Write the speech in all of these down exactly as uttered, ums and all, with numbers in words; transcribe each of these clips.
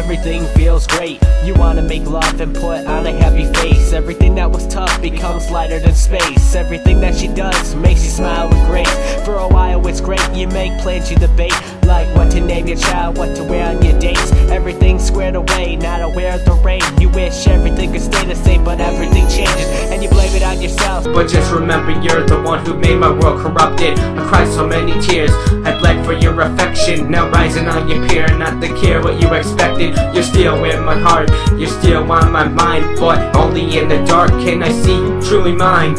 everything feels great. You wanna make love and put on a happy face. Everything that was tough becomes lighter than space. Everything that she does makes you smile with grace. For a while it's great, you make plans, you debate, like what to name your child, what to wear on your dates. Everything's squared away, not aware of the rain. You wish everything could stay the same, but everything changes, and you blame it on yourself. But just remember, you're the one who made my world corrupted. I cried so many tears, I bled for your affection. Now rising on your pier, not to care what you expected. You're still in my heart, you're still on my mind, but only in the dark can I see you truly mine.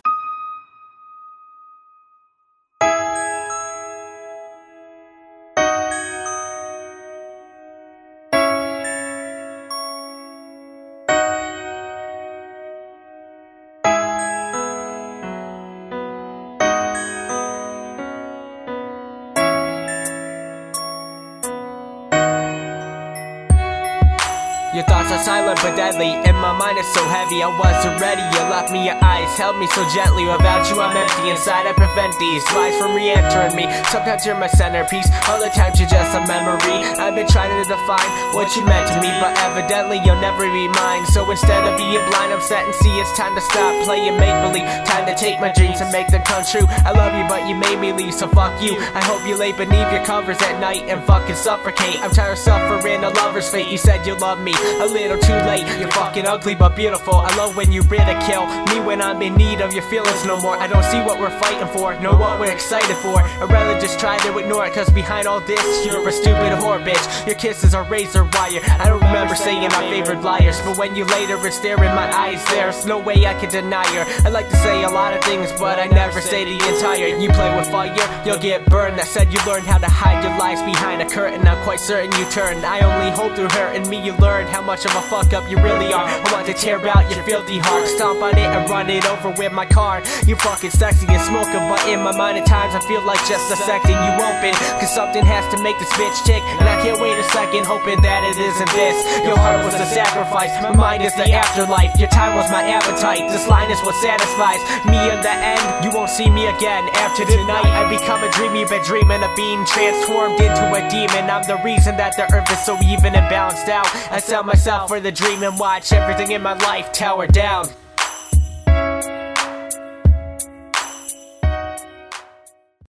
Your thoughts are silent but deadly, and my mind is so heavy. I wasn't ready, you left me, your eyes held me so gently. Without you I'm empty inside, I prevent these lies from re-entering me. Sometimes you're my centerpiece, other times you're just a memory. I've been trying to define what you meant to me, but evidently you'll never be mine. So instead of being blind, I'm set and see it's time to stop playing make-believe. Time to take my dreams and make them come true. I love you but you made me leave, so fuck you. I hope you lay beneath your covers at night and fucking suffocate. I'm tired of suffering a lover's fate. You said you love me, a little too late. You're fucking ugly but beautiful. I love when you ridicule me when I'm in need of your feelings no more. I don't see what we're fighting for, know what we're excited for. I'd rather just try to ignore it, cause behind all this you're a stupid whore bitch. Your kisses are razor wire. I don't remember saying my favorite liars, but when you later were staring in my eyes, there's no way I can deny her. I like to say a lot of things, but I never say the entire. You play with fire, you'll get burned. I said you learned how to hide your lies behind a curtain. I'm quite certain you turned. I only hope through hurting me you learned how much of a fuck up you really are. I want to tear out your filthy heart, stomp on it and run it over with my car. You fucking sexy and smoking, but in my mind at times I feel like just dissecting you open. Cause something has to make this bitch tick, and I can't wait a second hoping that it isn't this. Your heart was a sacrifice, my mind is the afterlife. Your time was my appetite, this line is what satisfies me in the end. You won't see me again after tonight. I become a dream you've been dreaming of, being transformed into a demon. I'm the reason that the earth is so even and balanced out. I sell myself for the dream and watch everything in my life tower down.